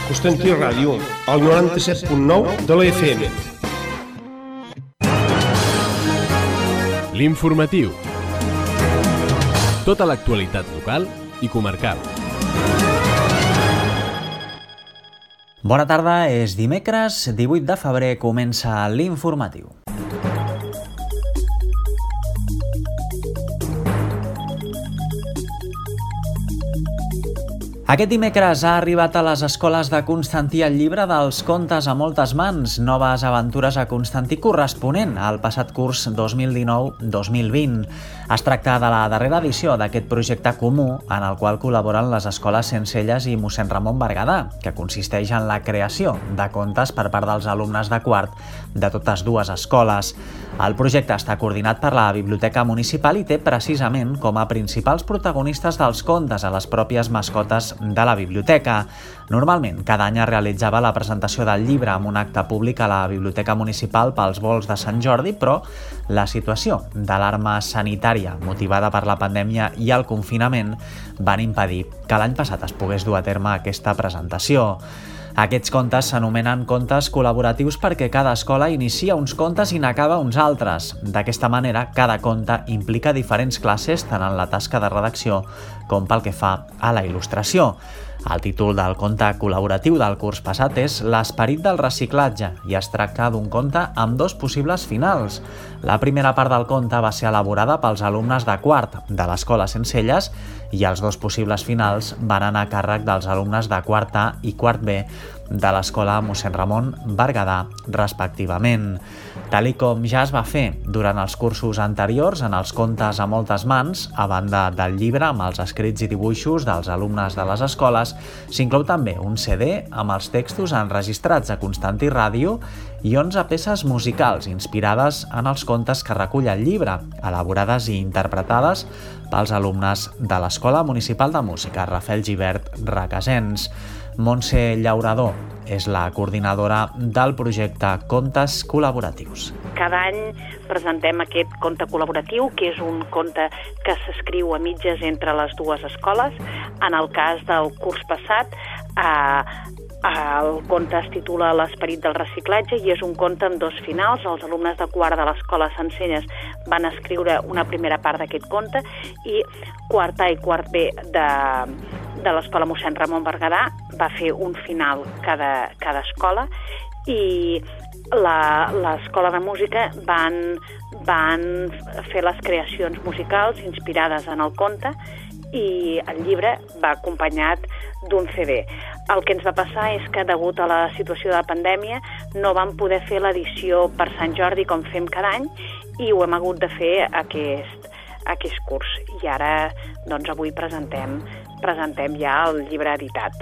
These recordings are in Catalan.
Constantí Ràdio, al 97.9 de la FM. L'informatiu. Tota l'actualitat local i comarcal. Bona tarda, és dimecres 18 de febrer, comença l'informatiu. Aquest dimecres ha arribat a les escoles de Constantí el llibre dels contes a moltes mans, noves aventures a Constantí corresponent al passat curs 2019-2020. Es tracta de la darrera edició d'aquest projecte comú en el qual col·laboren les escoles Sencelles i Mossèn Ramon Berguedà, que consisteix en la creació de contes per part dels alumnes de quart de totes dues escoles. El projecte està coordinat per la Biblioteca Municipal i té precisament com a principals protagonistes dels contes a les pròpies mascotes de la biblioteca. Normalment, cada any es realitzava la presentació del llibre amb un acte públic a la Biblioteca Municipal pels volts de Sant Jordi, però la situació d'alarma sanitària motivada per la pandèmia i el confinament van impedir que l'any passat es pogués dur a terme aquesta presentació. Aquests contes s'anomenen contes col·laboratius perquè cada escola inicia uns contes i n'acaba uns altres. D'aquesta manera, cada conte implica diferents classes tant en la tasca de redacció com pel que fa a la il·lustració. El títol del conte col·laboratiu del curs passat és L'esperit del reciclatge i es tracta d'un conte amb dos possibles finals. La primera part del conte va ser elaborada pels alumnes de quart de l'Escola Sencelles i els dos possibles finals van anar a càrrec dels alumnes de quart A i quart B de l'Escola Mossèn Ramon Berguedà, respectivament. Tal com ja es va fer durant els cursos anteriors en els contes a moltes mans, a banda del llibre amb els escrits i dibuixos dels alumnes de les escoles, s'inclou també un CD amb els textos enregistrats a Constantí Ràdio i 11 peces musicals inspirades en els contes que recull el llibre, elaborades i interpretades pels alumnes de l'Escola Municipal de Música Rafael Gibert Requesens. Montse Llaurador és la coordinadora del projecte Contes Col·laboratius. Cada any presentem aquest conte col·laboratiu, que és un conte que s'escriu a mitges entre les dues escoles. En el cas del curs passat, el conte es titula L'esperit del reciclatge i és un conte amb dos finals. Els alumnes de quart de l'Escola Sencelles van escriure una primera part d'aquest conte i quart A i quart B de l'Escola Mossèn Ramon Berguedà va fer un final cada escola i l'Escola de Música van fer les creacions musicals inspirades en el conte i el llibre va acompanyat d'un CD. El que ens va passar és que, degut a la situació de pandèmia, no vam poder fer l'edició per Sant Jordi com fem cada any i ho hem hagut de fer aquest curs. I ara, doncs, avui presentem ja el llibre editat.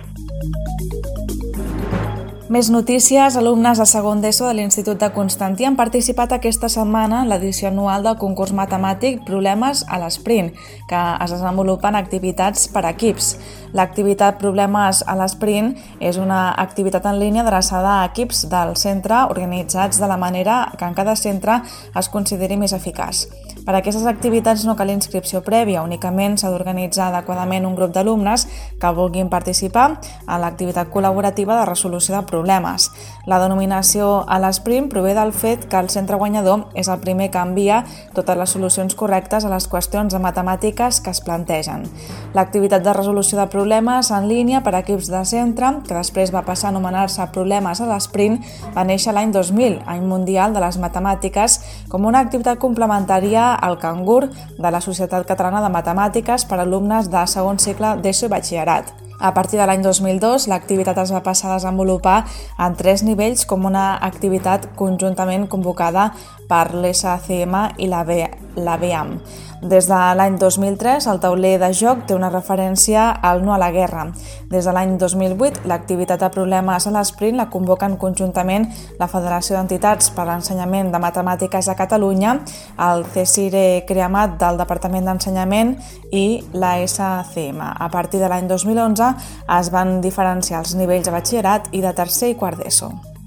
Més notícies. Alumnes de segon d'ESO de l'Institut de Constantí han participat aquesta setmana en l'edició anual del concurs matemàtic Problemes a l'Sprint, que es desenvolupen activitats per equips. L'activitat Problemes a l'Sprint és una activitat en línia adreçada a equips del centre organitzats de la manera que en cada centre es consideri més eficaç. Per a aquestes activitats no cal inscripció prèvia, únicament s'ha d'organitzar adequadament un grup d'alumnes que vulguin participar en l'activitat col·laborativa de resolució de problemes. La denominació a l'Sprint prové del fet que el centre guanyador és el primer que envia totes les solucions correctes a les qüestions de matemàtiques que es plantegen. L'activitat de resolució de problemes en línia per a equips de centre, que després va passar a anomenar-se Problemes a l'Sprint, va néixer l'any 2000, any mundial de les matemàtiques, com una activitat complementària al Cangur de la Societat Catalana de Matemàtiques per a alumnes de segon cicle d'ESO i batxillerat. A partir de l'any 2002, l'activitat es va passar a desenvolupar en 3 nivells com una activitat conjuntament convocada per l'SACM i la BEAM. Des de l'any 2003, el tauler de joc té una referència al No a la guerra. Des de l'any 2008, l'activitat de Problemes a l'Sprint la convoquen conjuntament la Federació d'Entitats per a l'Ensenyament de Matemàtiques de Catalunya, el CSIRE Creamat del Departament d'Ensenyament i la SACM. A partir de l'any 2011 es van diferenciar els nivells de batxillerat i de tercer i quart d'ESO.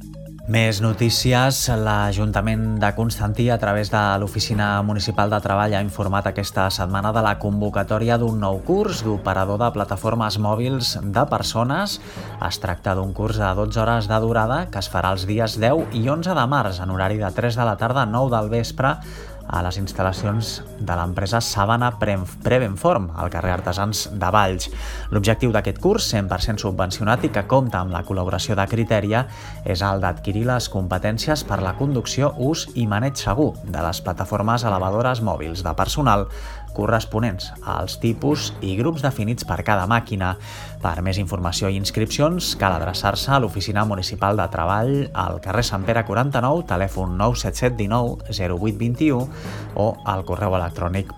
Més notícies. L'Ajuntament de Constantí, a través de l'Oficina Municipal de Treball, ha informat aquesta setmana de la convocatòria d'un nou curs d'operador de plataformes mòbils de persones. Es tracta d'un curs de 12 hores de durada que es farà els dies 10 i 11 de març, en horari de 3 de la tarda a 9 del vespre, a les instal·lacions de l'empresa Sabana Prevenform, al carrer Artesans de Valls. L'objectiu d'aquest curs, 100% subvencionat i que compta amb la col·laboració de Criteria, és el d'adquirir les competències per la conducció, ús i maneig segur de les plataformes elevadores mòbils de personal corresponents als tipus i grups definits per cada màquina. Per més informació i inscripcions cal adreçar-se a l'Oficina Municipal de Treball al carrer Sant Pere 49, telèfon 977 19 0821 o al correu electrònic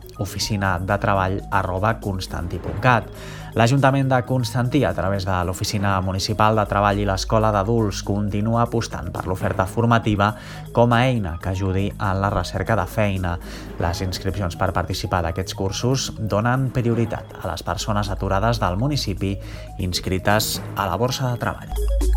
oficinadetreball@constanti.cat. L'Ajuntament de Constantí, a través de l'Oficina Municipal de Treball i l'Escola d'Adults, continua apostant per l'oferta formativa com a eina que ajudi en la recerca de feina. Les inscripcions per participar d'aquests cursos donen prioritat a les persones aturades del municipi inscrites a la Borsa de Treball.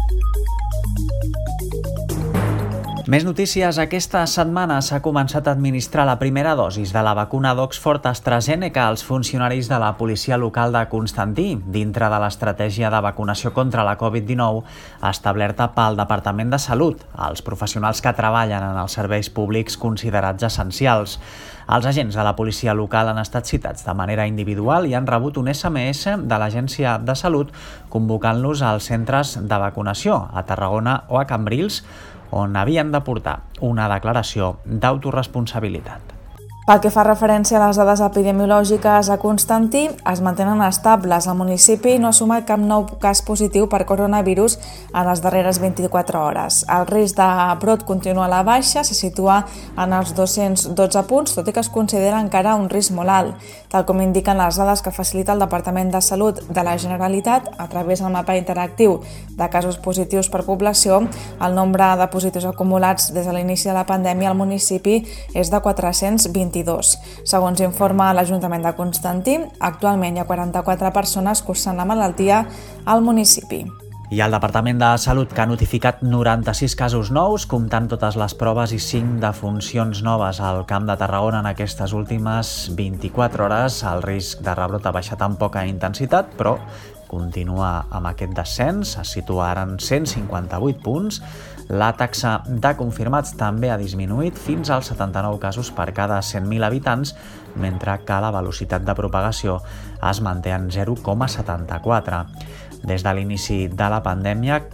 Més notícies. Aquesta setmana s'ha començat a administrar la primera dosis de la vacuna d'Oxford AstraZeneca als funcionaris de la policia local de Constantí, dintre de l'estratègia de vacunació contra la Covid-19 establerta pel Departament de Salut, als professionals que treballen en els serveis públics considerats essencials. Els agents de la policia local han estat citats de manera individual i han rebut un SMS de l'Agència de Salut convocant-los als centres de vacunació a Tarragona o a Cambrils, on havien de portar una declaració d'autoresponsabilitat. Pel que fa referència a les dades epidemiològiques a Constantí, es mantenen estables. El municipi no ha sumat cap nou cas positiu per coronavirus en les darreres 24 hores. El risc de brot continua a la baixa, se situa en els 212 punts, tot i que es considera encara un risc molt alt, tal com indiquen les dades que facilita el Departament de Salut de la Generalitat a través del mapa interactiu de casos positius per població. El nombre de positius acumulats des de l'inici de la pandèmia al municipi és de 422. Segons informa l'Ajuntament de Constantí, actualment hi ha 44 persones cursant la malaltia al municipi. I el Departament de Salut, que ha notificat 96 casos nous, comptant totes les proves i 5 defuncions noves al Camp de Tarragona en aquestes últimes 24 hores. El risc de rebrot ha baixat amb poca intensitat, però continua amb aquest descens, es situa ara en 158 punts. La taxa de confirmats també ha disminuït fins als 79 casos per cada 100.000 habitants, mentre que la velocitat de propagació es manté en 0,74. Des de l'inici de la pandèmia,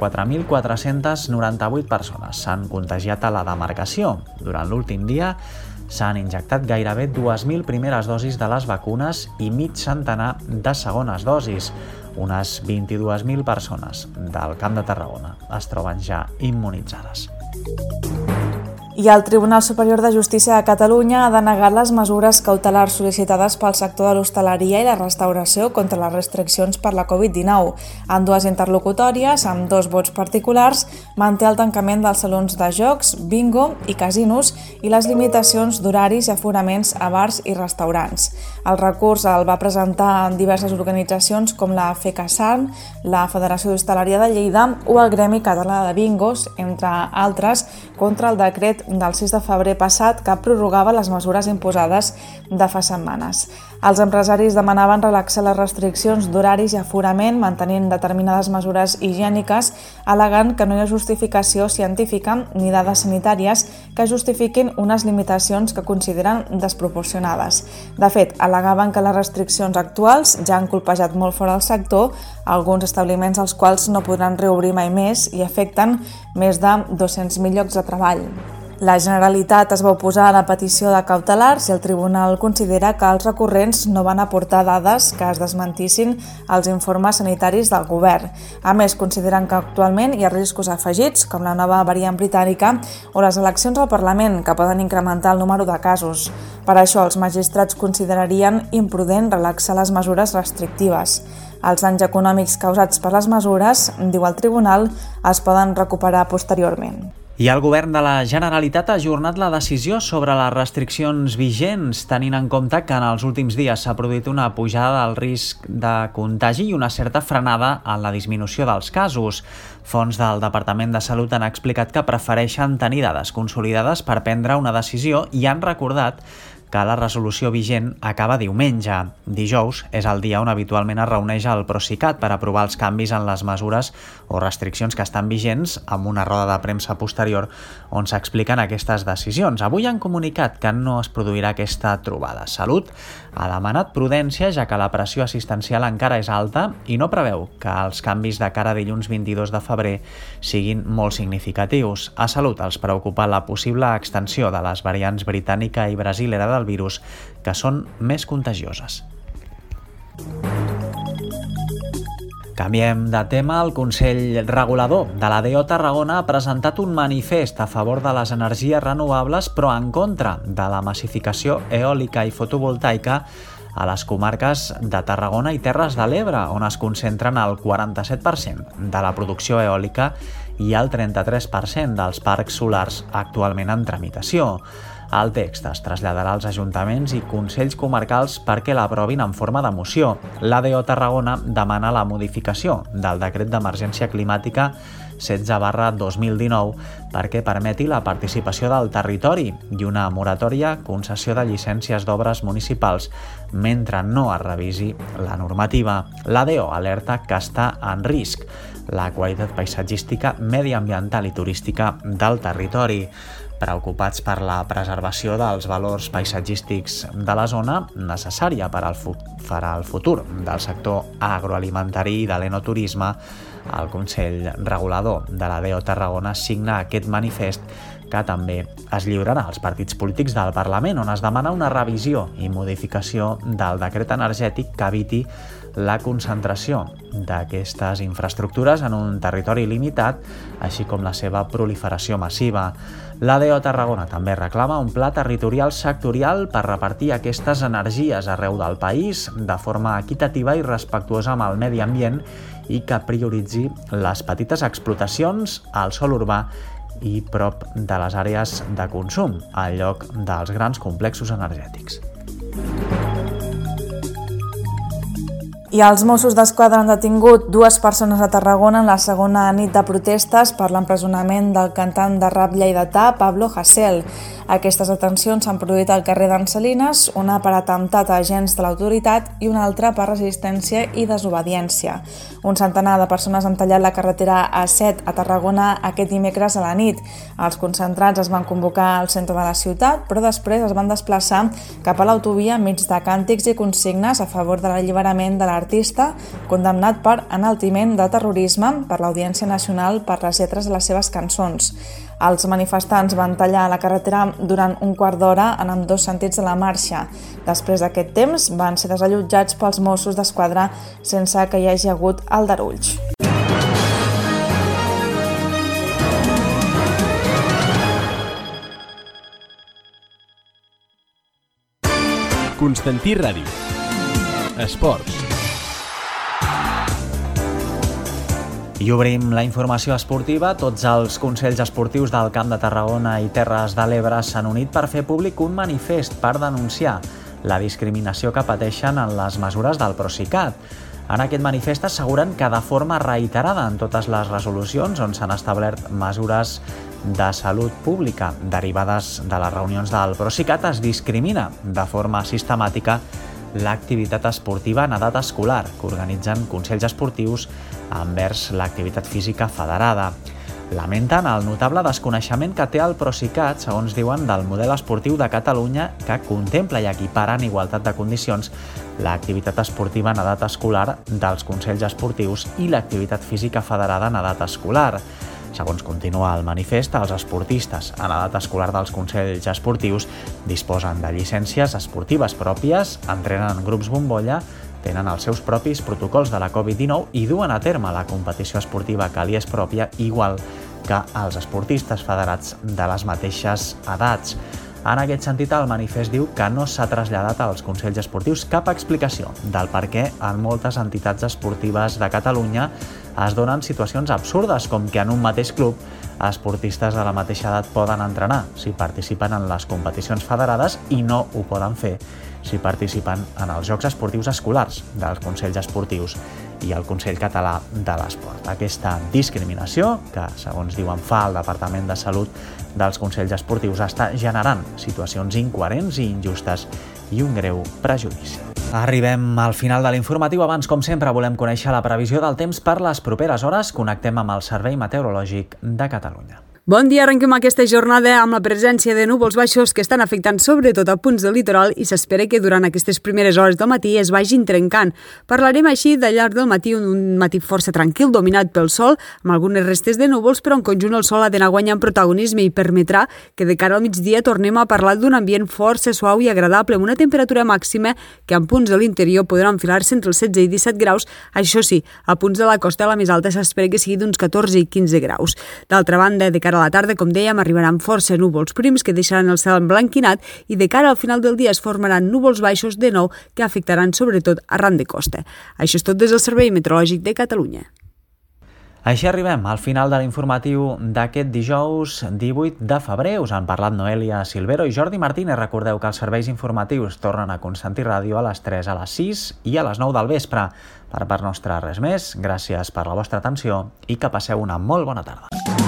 44.498 persones s'han contagiat a la demarcació. Durant l'últim dia s'han injectat gairebé 2.000 primeres dosis de les vacunes i mig centenar de segones dosis. Unes 22.000 persones del Camp de Tarragona es troben ja immunitzades. I el Tribunal Superior de Justícia de Catalunya ha denegat les mesures cautelars sol·licitades pel sector de l'hostaleria i la restauració contra les restriccions per la Covid-19. En dues interlocutòries, amb 2 vots particulars, manté el tancament dels salons de jocs, bingo i casinos i les limitacions d'horaris i aforaments a bars i restaurants. El recurs el va presentar en diverses organitzacions com la FECASARM, la Federació d'Hostaleria de Lleida o el Gremi Català de Bingos, entre altres, contra el decret del 6 de febrer passat que prorrogava les mesures imposades de fa setmanes. Els empresaris demanaven relaxar les restriccions d'horaris i aforament mantenint determinades mesures higièniques, al·legant que no hi ha justificació científica ni dades sanitàries que justifiquin unes limitacions que consideren desproporcionades. De fet, al·legaven que les restriccions actuals ja han colpejat molt fora del sector, alguns establiments als quals no podran reobrir mai més i afecten més de 200.000 llocs de treball. La Generalitat es va oposar a la petició de cautelars i el Tribunal considera que els recurrents no van aportar dades que es desmentissin als informes sanitaris del govern. A més, consideren que actualment hi ha riscos afegits, com la nova variant britànica o les eleccions al Parlament, que poden incrementar el número de casos. Per això, els magistrats considerarien imprudent relaxar les mesures restrictives. Els danys econòmics causats per les mesures, diu el Tribunal, es poden recuperar posteriorment. I el govern de la Generalitat ha ajornat la decisió sobre les restriccions vigents, tenint en compte que en els últims dies s'ha produït una pujada del risc de contagi i una certa frenada en la disminució dels casos. Fonts del Departament de Salut han explicat que prefereixen tenir dades consolidades per prendre una decisió i han recordat que la resolució vigent acaba diumenge. Dijous és el dia on habitualment es reuneix el Procicat per aprovar els canvis en les mesures o restriccions que estan vigents, amb una roda de premsa posterior on s'expliquen aquestes decisions. Avui han comunicat que no es produirà aquesta trobada. Salut ha demanat prudència, ja que la pressió assistencial encara és alta i no preveu que els canvis de cara a dilluns 22 de febrer siguin molt significatius. A Salut els preocupa la possible extensió de les variants britànica i brasilera del virus, que són més contagioses. Canviem de tema. El Consell Regulador de la DO Tarragona ha presentat un manifest a favor de les energies renovables, però en contra de la massificació eòlica i fotovoltaica a les comarques de Tarragona i Terres de l'Ebre, on es concentren el 47% de la producció eòlica i el 33% dels parcs solars actualment en tramitació. El text es traslladarà als ajuntaments i consells comarcals perquè l'aprovin en forma de moció. L'ADO Tarragona demana la modificació del decret d'emergència climàtica 16/2019 perquè permeti la participació del territori i una moratòria concessió de llicències d'obres municipals mentre no es revisi la normativa. L'ADO alerta que està en risc la qualitat paisatgística, mediambiental i turística del territori. Preocupats per la preservació dels valors paisatgístics de la zona, necessària per al futur del sector agroalimentari i de l'enoturisme, el Consell Regulador de la DO Tarragona signa aquest manifest que també es lliurarà als partits polítics del Parlament, on es demana una revisió i modificació del decret energètic que eviti la concentració d'aquestes infraestructures en un territori limitat, així com la seva proliferació massiva. L'ADO Tarragona també reclama un pla territorial sectorial per repartir aquestes energies arreu del país de forma equitativa i respectuosa amb el medi ambient i que prioritzi les petites explotacions al sòl urbà i prop de les àrees de consum, en lloc dels grans complexos energètics. I els Mossos d'Esquadra han detingut 2 persones a Tarragona en la segona nit de protestes per l'empresonament del cantant de rap lleidatà Pablo Hasél. Aquestes detencions s'han produït al carrer d'en Salines, una per atemptat a agents de l'autoritat i una altra per resistència i desobediència. Un centenar de persones han tallat la carretera A7 a Tarragona aquest dimecres a la nit. Els concentrats es van convocar al centre de la ciutat, però després es van desplaçar cap a l'autovia enmig de càntics i consignes a favor de l'alliberament de l'artista, condemnat per enaltiment de terrorisme per l'Audiència Nacional per les lletres de les seves cançons. Els manifestants van tallar la carretera durant un quart d'hora en ambdós sentits de la marxa. Després d'aquest temps van ser desallotjats pels Mossos d'Esquadra sense que hi hagi hagut aldarulls. Constantí Ràdio. Esports. I obrim la informació esportiva. Tots els consells esportius del Camp de Tarragona i Terres de l'Ebre s'han unit per fer públic un manifest per denunciar la discriminació que pateixen en les mesures del Procicat. En aquest manifest asseguren que de forma reiterada en totes les resolucions on s'han establert mesures de salut pública derivades de les reunions del Procicat es discrimina de forma sistemàtica l'activitat esportiva en edat escolar que organitzen consells esportius envers l'activitat física federada. Lamenten el notable desconeixement que té el Procicat, segons diuen, del model esportiu de Catalunya que contempla i equipara en igualtat de condicions l'activitat esportiva en edat escolar dels consells esportius i l'activitat física federada en edat escolar. Segons continua el manifest, els esportistes en edat escolar dels consells esportius disposen de llicències esportives pròpies, entrenen en grups bombolla, tenen els seus propis protocols de la Covid-19 i duen a terme la competició esportiva que li és pròpia, igual que els esportistes federats de les mateixes edats. En aquest sentit, el manifest diu que no s'ha traslladat als consells esportius cap explicació del per què en moltes entitats esportives de Catalunya es donen situacions absurdes, com que en un mateix club esportistes de la mateixa edat poden entrenar si participen en les competicions federades i no ho poden fer si participen en els Jocs Esportius Escolars dels Consells Esportius i el Consell Català de l'Esport. Aquesta discriminació, que segons diuen fa el Departament de Salut dels Consells Esportius, està generant situacions incoherents i injustes i un greu prejudici. Arribem al final de l'informatiu. Abans, com sempre, volem conèixer la previsió del temps per les properes hores. Connectem amb el Servei Meteorològic de Catalunya. Bon dia, arrenquem aquesta jornada amb la presència de núvols baixos que estan afectant sobretot a punts del litoral i s'espera que durant aquestes primeres hores del matí es vagin trencant. Parlarem així de llarg del matí, un matí força tranquil, dominat pel sol, amb algunes restes de núvols, però en conjunt el sol ha d'anar guanyant protagonisme i permetrà que de cara al migdia tornem a parlar d'un ambient força suau i agradable, amb una temperatura màxima que en punts de l'interior podrà enfilar-se entre els 16 i 17 graus. Això sí, a punts de la costa la més alta s'espera que sigui d'uns 14 i 15 graus. D'altra banda, de cara a la tarda, com dèiem, arribaran força núvols prims que deixaran el cel emblanquinat i de cara al final del dia es formaran núvols baixos de nou que afectaran sobretot arran de costa. Això és tot des del Servei Meteorològic de Catalunya. Així arribem al final de l'informatiu d'aquest dijous 18 de febrer. Us han parlat Noelia Silvero i Jordi Martínez. Recordeu que els serveis informatius tornen a Constantí Ràdio a les 3, a les 6 i a les 9 del vespre. Per part nostra res més, gràcies per la vostra atenció i que passeu una molt bona tarda.